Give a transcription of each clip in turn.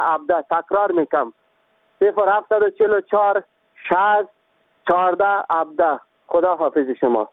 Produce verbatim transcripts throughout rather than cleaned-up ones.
عبده. تکرار میکنم صفر هفتصد و چهل و چهار شصت چهارده عبده. خدا حافظ شما.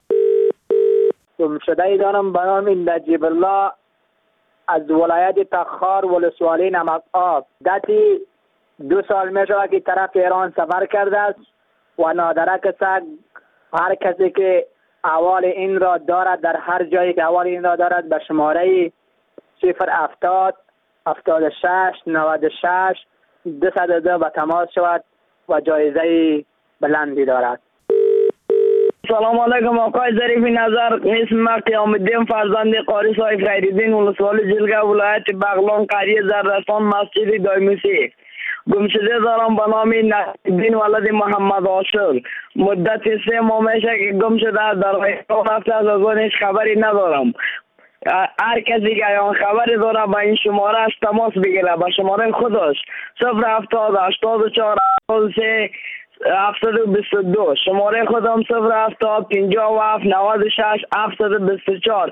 گمشده ای دارم به نام نجیب الله از ولایت تخار ولسوالی نمک آب. دتی دو سال می شود که طرف ایران سفر کرده است و نادرک سگ هر کسی که احوال این را دارد در هر جایی که احوال این را دارد به شماره صفر هفتاد هفتاد و شش نود و شش دویست و دو به تماس شود و جایزه بلندی دارد. سلام علیکم آقای ظریف نظر. اسم ما قیام الدین فرزند قاری صاحب خیرالدین ولسوالی جلگه ولایت بغلان قریه زردستان مسجد دایمیسی. گمشده دارم به نام نجیب‌الدین ولد محمد عاشق. مدت سه ماه میشه که گم شده در ایران رفته از ازش خبری ندارم. هر کسی که آن خبری داره به این شماره از تماس بگیره به شماره خودش صفر هفتاد هشتاد و چهار هفتاد و سه هفتصد و بیست و دو. شماره خودم صفر هفتاد پنجاه و هفت نود و شش هفتصد و بیست و چهار.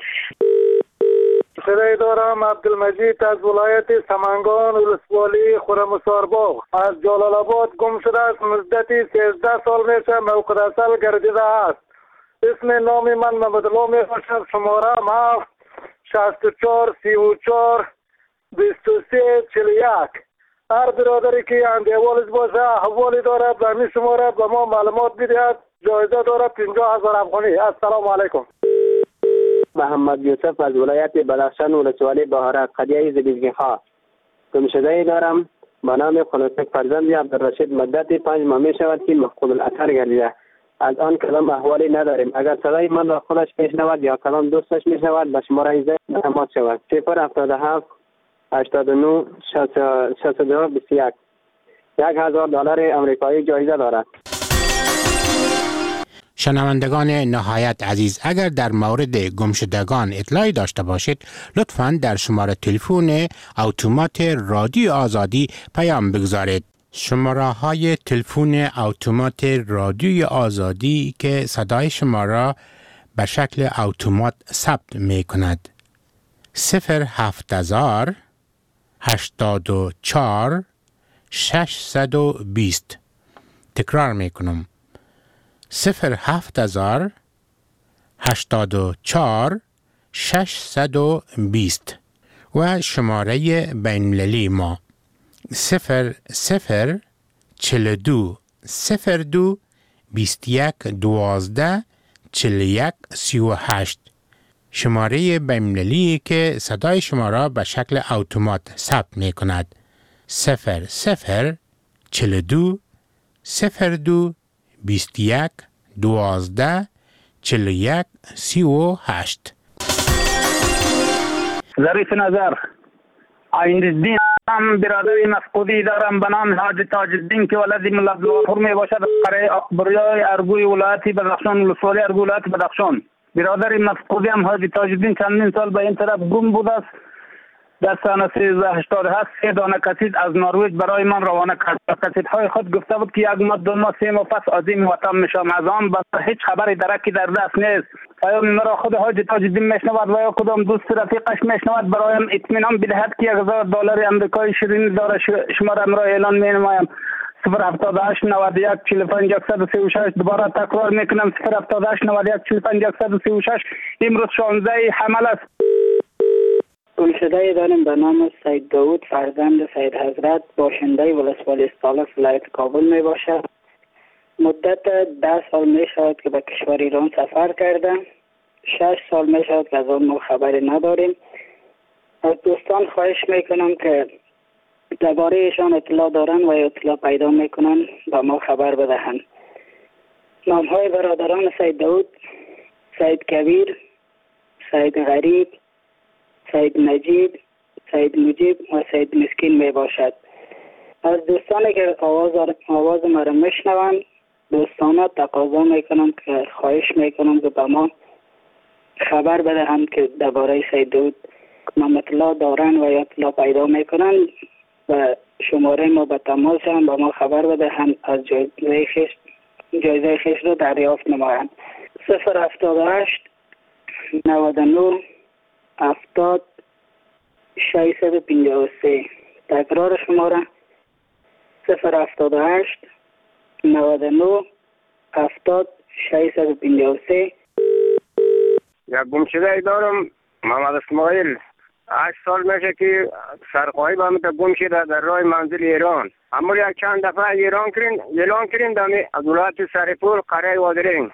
صدای دارم عبدالمجید از ولایت سمنگان ولسوالی خرمسارباغ. از جلال آباد گم شده است. مدتی سیزده سال میشه موقع اصل گردیده است. اسم نامی من محمدالله می باشد. شماره هفت شصت و چهار سی و چهار بیست و سه چهل و یک. هر برادری که اندیوالش باشه حوالی دارد و می شماره به ما معلومات بدهد. جایزه دارد پنجاه هزار افغانی. السلام علیکم. محمد یوسف از ولایت بدخشان ولسوالی بهارک قریه زبیزگی خواه. گمشده دارم به نام خلوصک فرزند عبدالرشید. مدت پنج ماه می شود که مفقود الاثر گردیده. از آن کلام احوالی نداریم. اگر صدای من را خودش میشنود یا کلام دوستش میشنود به شماره زنگ تماس شود. صفر هفتاد و هفت هشتاد و نه شصت و دو بیست و یک. یک هزار دلار آمریکایی جایزه دارد. شنوندگان نهایت عزیز، اگر در مورد گمشدگان اطلاعی داشته باشید لطفاً در شماره تلفن اتومات رادیو آزادی پیام بگذارید. شماره های تلفن اتومات رادیوی آزادی که صدای شما را به شکل اتومات ثبت می کند: صفر هفت هزار هشتاد و چهار ششصد و بیست. تکرار می کنم: صفر هفت هزار هشتاد و چهار ششصد و بیست. و شماره بین‌المللی ما صفر صفر چهل و دو صفر دو بیست و یک دوازده چهل و یک سی و هشت. شماره بین‌المللی که صدای شما را به شکل اتومات ثبت می کند: صفر صفر چهل و دو صفر دو بیست و یک دوازده چهل و یک سی و هشت. ظریف نظر. عین‌الدین هم برادری مفقودی دارم به نام حاج تاج الدین که ولد ملا عبدالغفور می باشد. قریه اکبریای ارگوی ولایت بدخشان ولسوالی ارگوی ولایت بدخشان. برادری مفقودی هم حاج تاج الدین چندین سال به این طرف گم بوده است. در سال سیزده هشتاد و هشت سه دانه کسید از نروژ برای من روانه کرد. کسیدهای خود گفته بود که یک ماه دو ماه سه ماه پس عظیم وطن میشم. از آن بس هیچ خبری درکی در دست نیست. پیام مرا خود حاج تاج الدین میشنود و یا کدام دوست رفیقش میشنود برایم اطمینان بدهد که یک هزار دلار آمریکایی شیرین داره. شما را امروز اعلان می نمایم: صفر هفتاد و هشت نود و یک چهل و پنج صد و سی و شش. دوباره تکرار میکنم: صفر هفتاد و هشت نود و یک چهل و پنج صد و سی و شش. امروز شانزده حمل است. گمشده داریم به نام سید داود فرزند سید حضرت باشنده ولسوالی استالف ولایت کابل می باشد. مدت ده سال می شود که به کشور ایران سفر کرده. شش سال می شود که از آن ما خبری نداریم. از دوستان خواهش می کنم که درباره ایشان اطلاع دارن و اطلاع پیدا می کنن با ما خبر بدهند. نام های برادران سید داود: سید کبیر، سید غریب، سید نجیب، سید مجیب و سید مسکین می باشد. از دوستانی که آواز آواز ما را میشنوند دوستانه تقاضا میکنم که خواهش میکنم که به ما خبر بدهند که درباره سید داود ما اطلاع دارن و یا اطلاع پیدا میکنن و شماره ما به تماس هم به ما خبر بدهند از جایزه خیش جایزه خیش رو دریافت نمایند. صفر هفتاد و هشت نود و نه هفتاد ششصد و پنجاه و سه. تکرار شماره صفر هفتاد و هشت نود و نه هفتاد ششصد و پنجاه و سه. یک گمشده دارم، محمد اسماعیل. هشت سال میشه که سرخواهی با من گم شده در راه منزل ایران. اما یک چند دفعه ایران کرین اعلان کرین دمی از ولایت سرپور قریه وادرین.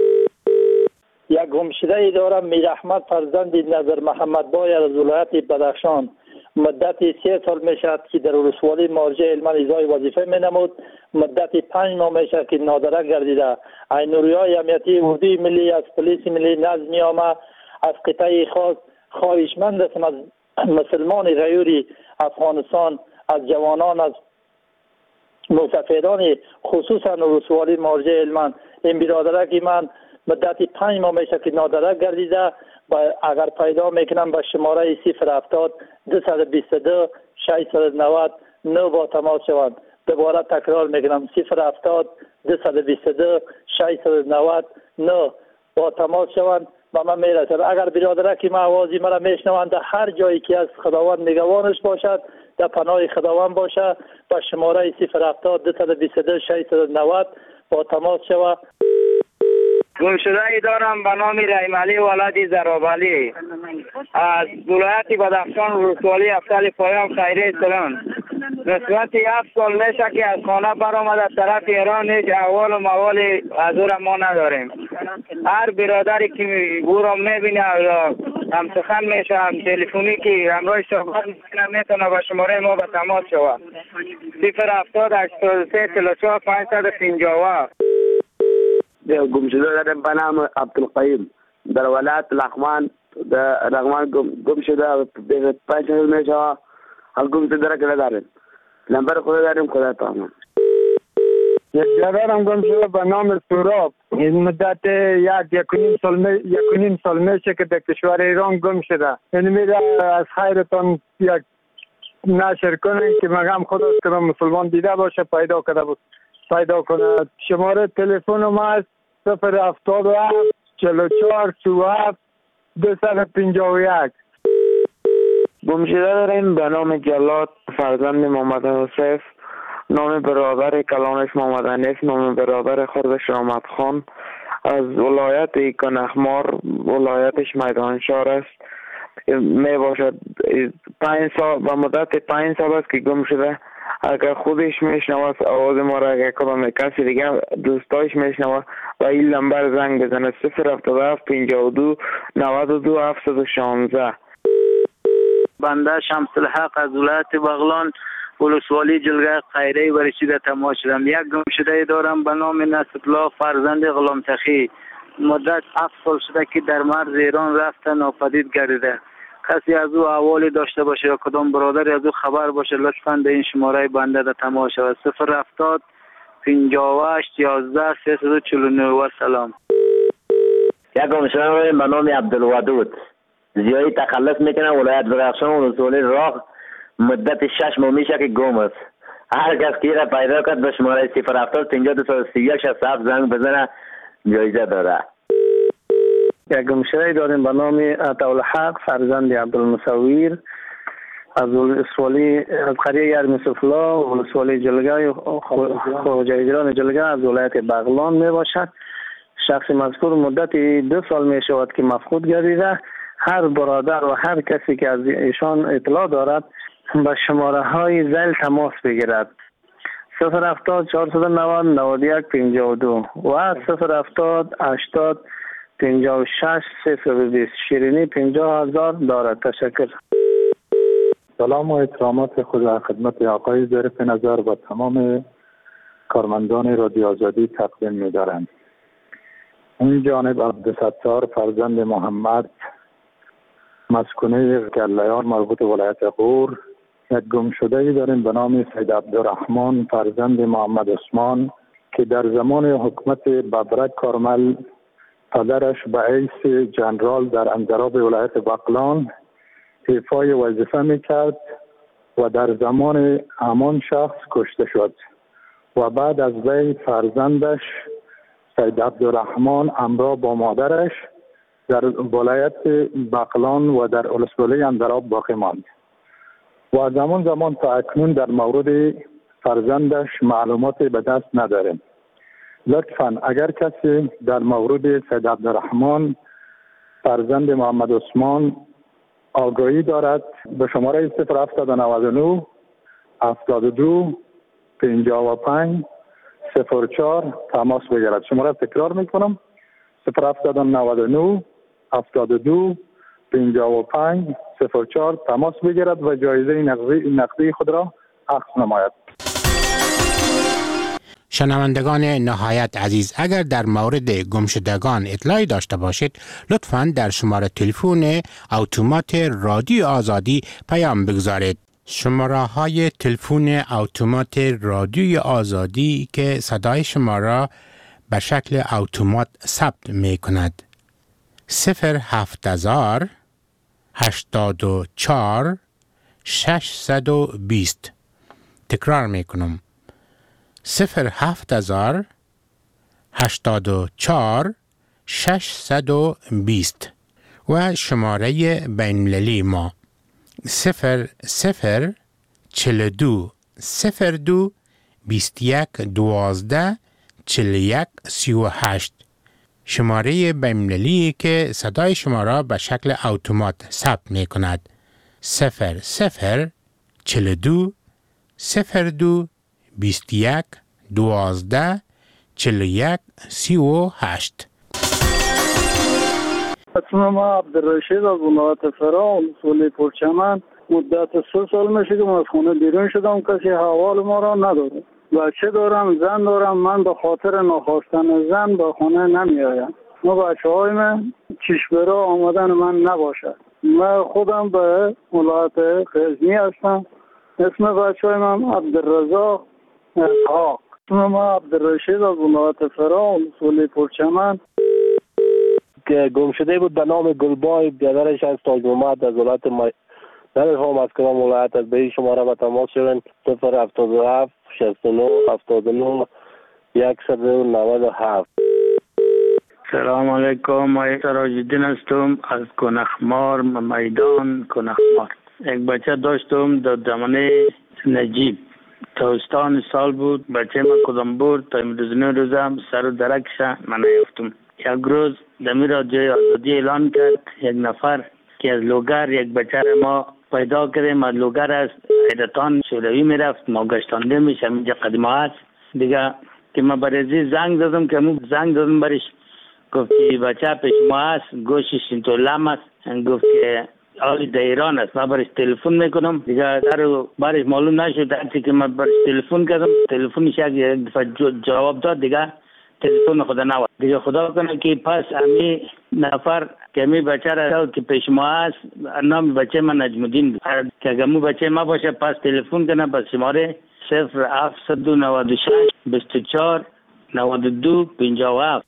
یک گمشده دارم، میر احمد فرزند نظر محمد بای از ولایت بدخشان. مدت سه سال می شود که در ولسوالی مارجه علمان اجرای وظیفه می نمود. مدت پنج ماه می شود که نادرک گردیده. عینوریای امنیتی اردوی ملی از پلیس ملی نظمی آمد از قطعه خاص خواهشمند هستم از مسلمان غیوری افغانستان، از جوانان، از مسافران خصوصا ولسوالی مارجه علمان، این برادرک من مدت پنج ماه میشه که نادرک گردیده. اگر پیدا میکنم به شماره صفر هفتاد دویست و بیست و دو ششصد و نود نه با تماس شوند. دوباره تکرار میکنم صفر هفتاد دویست و بیست و دو ششصد و نود نه با تماس شوند و من میرسم. اگر برادرک ما آوازی مرا میشنوند در هر جایی که از خداوند نگوانش باشد در پناه خداوند باشه با شماره صفر هفتاد دویست و بیست و دو ششصد و نود با تماس شوند. گمشده ای دارم به نام رحیم علی ولد زرابالی از ولایت بدخشان ولسوالی افضل پایان خیره سلام. نسبت هفت سال میشه که از خانه برآمد از طرف ایران هیچ احوال و موال از او را ما نداریم. هر برادری که او را میبینه هم سخن میشه هم تلفنی که همراه صحبت میکنه میتونه به شماره ما به تماس شود. صفر هفتاد هشتاد و سه چهل و چهار پانصد و پنجاه. گمشده دارم به نام عبدالقیم در ولایت لغمان. در لغمان گم شده پنج سال میشه. حال گمشده داره داریم. نمبر خدا داریم خدا تمام. یک جوانم گم شده به نام سوراب. این مدت یک یک و نیم سال می یک و نیم سال میشه که در کشور ایران گم شده. این میره از خیرتان یک نشر کنن که مگم خدا که مسلمان دیده باشه پیدا کرده بود پیدا کنه. شماره تلفن ما است صفر هفتاد و هفت چهل و چهار سی و هفت دویست و پنجاه و یک. گمشده داریم به نام جلاد فرزند محمد حسیف، نام برادر کلانش محمد حنیف، نام برادر خودش رحمت خان، از ولایت کنخمار، ولایتش میدانشار است. می باشد پنج سال و مدت پنج سال است که گم شده. اگر خودش میشنوه آواز ما را، اگر کدام کسی دیگه دوستایش میشنوه و این نمبر زنگ بزنه صفر هفتاد و هفت پنجاه و دو نود و دو هفتصد و شانزده. بنده شمس الحق از ولایت بغلان ولسوالی جلگه خیره و رشید تماس شدم. یک گمشده دارم به نام نصرالله فرزند غلام تخی. مدت هفت سال شده که در مرز ایران رفته ناپدید گردیده. کسی از او احوالی داشته باشه یا کدام برادری از او خبر باشه لطفاً به این شماره بنده در تماس شود. صفر هفتاد پنجاه و هشت یازده سیصد و چهل و نه. و سلام. یک گمشده به نام عبدالودود زیایی تخلص میکنه ولایت بدخشان ولسوالی راغ. مدت شش ماه میشه که گم است. هر کس که را پیدا کرد به شماره صفر هفتاد پنجاه دو صد و سی و یک شصت و هفت زنگ بزنه جایزه داره. یک گمشده داریم به نام عطاالحق فرزند عبدالمصور از ولسوالی از قریه یرمسفلا ولسوالی جلگه خوجایجران جلگه از ولایت بغلان می باشد. شخص مذکور مدت دو سال می شود که مفقود گردیده. هر برادر و هر کسی که از ایشان اطلاع دارد به شماره های ذیل تماس بگیرد. صفر هفتاد چهارصد و نود نود و یک پنجاه و دو و صفر هفتاد هشتاد پنجاه و شش سیصد و بیست. شیرینی پنجاه هزار دارد. تشکر. سلام و احترامات خدا خدمت آقای ظریف نظر و تمام کارمندان رادیو آزادی تقدیم می‌دارم. این جانب عبدالستار فرزند محمد مسکونه گلیار مربوط ولایت غور. یک گم شده داریم به نام سید عبدالرحمن فرزند محمد عثمان که در زمان حکومت ببرک کارمل پدرش به حیث جنرال در انضراب ولایت بغلان ایفای وظیفه میکرد و در زمان همان شخص کشته شد و بعد از وی فرزندش سید عبدالرحمن همراه با مادرش در ولایت بغلان و در ولسوالی انضراب باقی ماند و زمان زمان تا اکنون در مورد فرزندش معلومات به دست نداریم. لطفاً اگر کسی در مورد سید عبدالرحمن فرزند محمد عثمان آگاهی دارد به شماره صفر هفتصد و نود و نه هفتاد و دو پنجاه و پنج صفر چهار تماس بگیرد. شماره تکرار میکنم: صفر هفتصد و نود و نه هفتاد و دو پنجاه و پنج صفر چهار تماس بگیرد و جایزه نقدی, نقدی خود را اخذ نماید. شنوندگان نهایت عزیز، اگر در مورد گمشدگان اطلاعی داشته باشید لطفاً در شماره تلفن اتومات رادیو آزادی پیام بگذارید. شماره های تلفن اتومات رادیو آزادی که صدای شما را به شکل اتومات ثبت می کند: صفر هفت هزار هشتاد و چهار ششصد و بیست. تکرار می کنم: صفر هفت هزار هشتاد و چهار ششصد و بیست. و شماره بین‌المللی ما صفر صفر چهل و دو صفر دو بیست و یک دوازده چهل و یک سی و هشت. شماره بین‌المللی که صدای شما را به شکل اتومات ثبت می کند: صفر صفر چهل و دو صفر دو بیست و یک دوازده چهل و یک سی و هشت. اسم ما عبدالرشید از ولایت فرا، اصولی پرچمن. مدت سه سال میشه که من از خونه بیرون شدم، کسی حوال ما را نداره. بچه دارم، زن دارم. من به خاطر نخواستن زن به خونه نمی آیم. ما بچه های من چشبرا آمدن من نباشد. من خودم به ولایت غزنی هستم. اسم بچه های من عبدالرزاق اسحاق. اسم ما عبدالرشید از ولایت فرا، اصولی پرچمن. که گم شده بود به نام گلبای، برادرش از تاج محمد از ولایت ما نمیفهم از کدام ولایت از. به شماره به تماس شدن: صفر هفتاد و هفت شصت و نه هفتاد و نه صد و نود و هفت. سلام علیکم، من سراج الدین هستم از کنخمار، میدان کنخمار. یک بچه داشتم در زمانه نجیب. تابستان سال بود. بچه من کدام بود تا امروز روزم سر و درکش من نیافتم. یک روز دمی را جای آزادی اعلان کرد. یک نفر که از لوگر یک بچه ما پیدا کردیم. از لوگر است حیرتان شوروی میرفت، ما گشتانده میشه اینجا قدیمه است دیگه. که ما برای زنگ دادم که مو زنگ دادم برش، گفت که بچه پیش ما است، گوشش اینطور لم است. گفت که حالی در ایران است. من برش تلفن میکنم دیگه، در برش معلوم نشد. هرچی که من برش تلفن کردم تلفنش یک دفعه جواب داد دیگه تلفن خدا نواد دیگه. خدا کنه که پس امی نفر که امی بچه را که پیش ما است، نام بچه من نجم الدین بود. که اگه مو بچه ما باشه پس تلفن کنه به شماره صفر هفتصد و نود و شش بیست و چهار نود و دو پنجاه و هفت.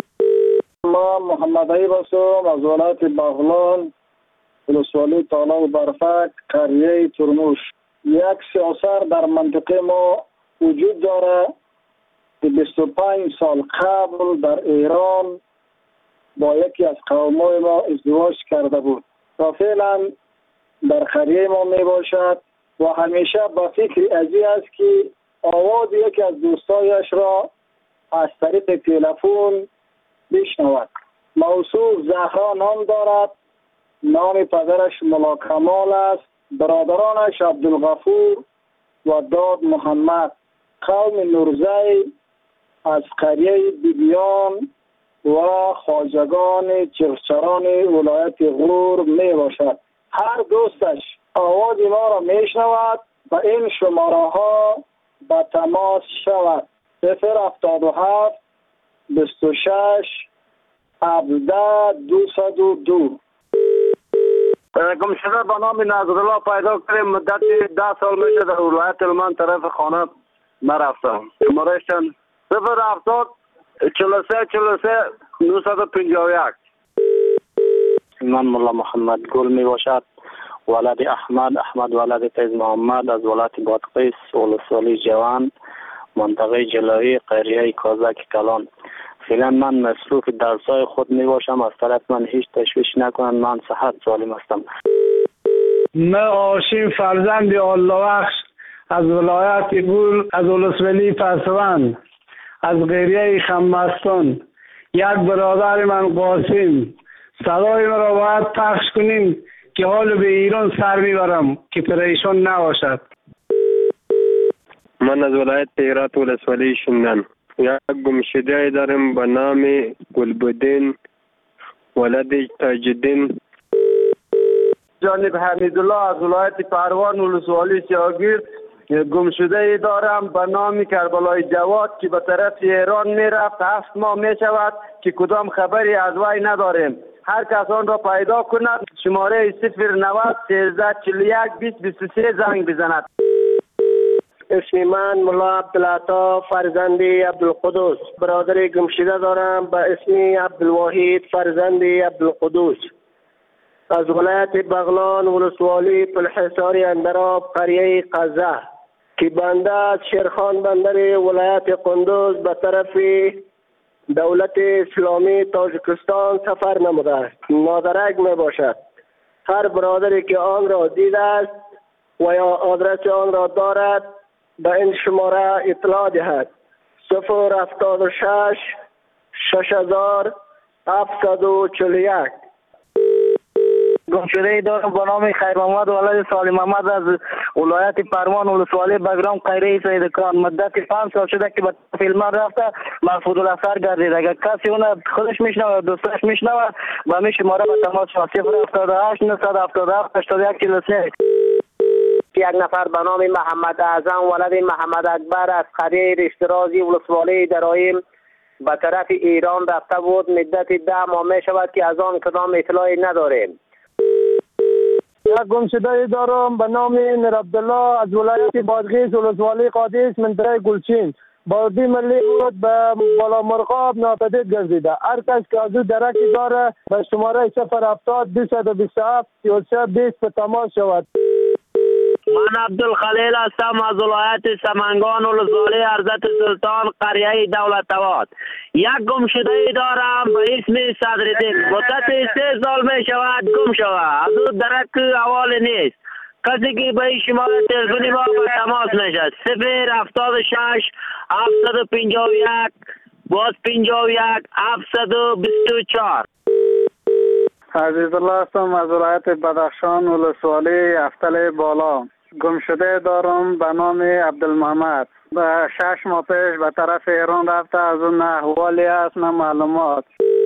ما محمد عیب هستم از ولایت بغلان، ولسوالی تالاب برفک، قریه ترموش. یک سیاسر در منطقه ما وجود داره که بیست و پنج سال قبل در ایران با یکی از قومای ما ازدواج کرده بود و فعلا در قریه ما می باشد و همیشه با فکر ازی است که آواز یکی از دوستایش را از طریق تلفن بشنود. موصوف زهرا نام دارد. نام پدرش ملا کمال است. برادرانش عبدالغفور و داد محمد. قوم نورزی از قریه بیبیان و خواجگان چرچران ولایت غور می باشد. هر دوستش آواز ما را می شنود و این شماره ها به تماس شود: صفر هفتاد و هفت بیست و شش هفده دویست و دو. گم شده به نام نظرالله پیدا کردیم. مدت ده سال میشه در ولایت هلمند طرف خانه نرفتم. شمارهش چند؟ صفر هفتاد چهل و سه چهل و سه نهصد و پنجاه و یک. من ملا محمد گل می باشد، ولد احمد احمد ولد فیض محمد از ولایت بادغیس، ولسوالی جوان، منطقه جلوی، قریه کازک کلان. فعلا من مصروف درسای خود می باشم. از طرف من هیچ تشویش نکنند. من صحت سالم هستم. من آشین فرزند الله بخش از ولایت گول از ولسوالی پسوند از غیریه خمستان، یک برادر من قاسم، صدای مرا باید پخش کنین که حال به ایران سر میبرم که پریشان نباشد. من از ولایت هرات ولسوالی شمنان یک گمشده دارم به نام گلبدین ولد تاجدین. جانب حمیدالله از ولایت پروان ولسوالی شاگرد گمشده دارم به نام کربلای جواد که به طرف ایران میرفت. هفت ماه می شود که کدام خبری از وی نداریم. هر کس آن را پیدا کند شماره صفر نود سیزده چهل و یک بیست بیست و سه زنگ بزند. اسم من ملا عبدالعطا فرزند عبدالقدوس. برادر گمشده دارم به اسم عبدالواحد فرزند عبدالقدوس از ولایت بغلان ولسوالی پلحصار اندراب قریه قزه که بنده از شیرخان بندر ولایت قندوز به طرف دولت اسلامی تاجیکستان سفر نموده است. نادرک می باشد. هر برادری که آن را دیده است و یا آدرس آن را دارد به این شماره اطلاع دهد. صفر هفتاد و شش شش هزار هفتصد و چهل و یک. گمشده دارم به نام خیر محمد ولد سالم محمد از ولایت پروان ولسوالی بگرام قیره سید کان. مدت پنج سال شده که به فیلم رفته محفوظ الاثر گردید. اگر کسی اون خودش میشنوه دوستش میشنوه و می شماره به تماس صفر هفتاد و هشت نهصد و هفتاد و هفت هشتاد و یک چهل و سه. یک نفر به نام محمد اعظم ولد محمد اکبر از قریه اشترازی ولسوالی درایم به طرف ایران رفته بود. مدت ده ماه می شود که از آن کدام اطلاعی نداریم. یک گمشده دارم به نام میر عبدالله از ولایت بادغیس ولسوالی قادس منطقه گلچین. بادی ملی بود به بالا مرغاب ناپدید گردیده. هر کس که از او درکی داره به شماره صفر هفتاد دویست و بیست و هفت سی و سه بیست به تماس شود. من عبدالخلیل هستم از ولایت سمنگان ولسوالی ارزت سلطان قریه دولت‌آباد. یک گمشده دارم به اسم صدرالدین. مدت سه سال می شود گم شود. از او درک حواله نیست. کسی که به این شماره تلفنی ما به تماس میشد صفر هفتاد و شش هفتصد و پنجاه و یک باز پنجاه و یک هفتصد و بیست و چهار. عزیز الله هستم از ولایت بدخشان ولسوالی افتل بالا. گمشده دارم به نام عبدالمحمد. به شش ماه پیش به طرف ایران رفته. از اون نه احوالی است نه معلومات.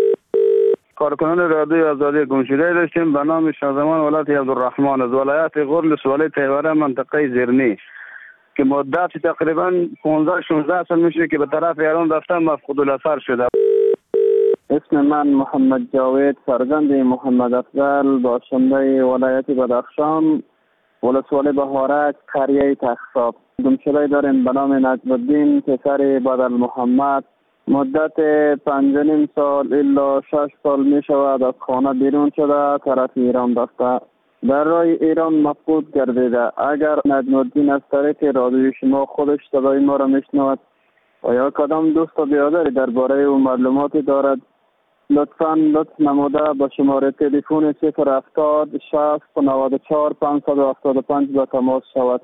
کارکنان رادیوی آزادی گمشده داشتیم به نام شازمان ولایت عبدالرحمن از ولایت غور ولسوالی تیوره منطقه زیرنی که مدت تقریبا پانزده شانزده سال میشه که به طرف ایران رفته مفقود الاثر شده. اسم من محمد جاوید فرزند محمد افضل باشنده ولایت بدخشان ولسوالی بهارک قریه تخصاب. گمشده داریم به نام نجم الدین پسر بدل محمد. مدت پنج و نیم سال الا شش سال می شود از خانه بیرون شده طرف ایران رفته. در راه ایران مفقود گردیده. اگر نجم الدین از طریق رادیوی شما خودش صدای ما را میشنود و یا کدام دوست و برادری درباره او معلوماتی دارد لطفاً لطف نموده با شماره تلفن صفر هفتاد شصت نود و چهار پانصد و هفتاد و پنج با تماس شود.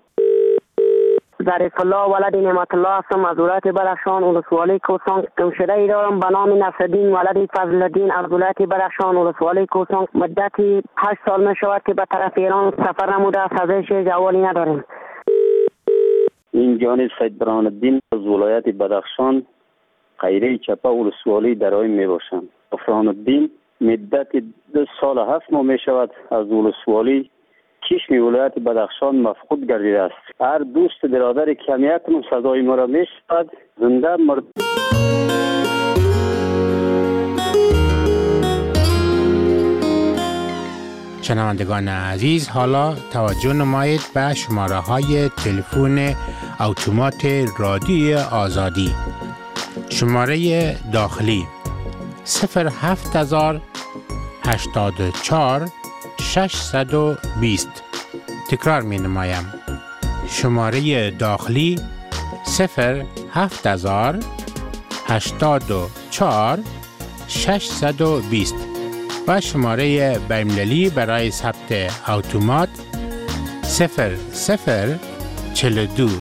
ظریف الله ولد نعمت الله هستم از ولایت بدخشان ولسوالی کوسان. گمشده دارم به نام نصرالدین ولد فضل الدین از ولایت بدخشان ولسوالی کوسان. مدتی هشت سال می شود که به طرف ایران سفر نموده است. ازش جوالی نداریم. این جانب سید برهان الدین از ولایت بدخشان قیره چپه ولسوالی درایم می باشم. برهان الدین مدت دو سال هفت ماه می شود از ولسوالی چشم ولایت بدخشان مفقود گردیده است. هر دوست برادر کمیت نو صدای ما را می شود زنده مرد. شنوندگان عزیز، حالا توجه نمایید به شماره های تلفن اتومات رادیوی آزادی. شماره داخلی صفر هفت هزار هشتاد و چهار ششصد و بیست. تکرار می نمایم. شماره داخلی صفر هفت هزار هشتاد و چهار ششصد و بیست و شماره بین‌المللی برای ثبت اتومات صفر صفر چهل و دو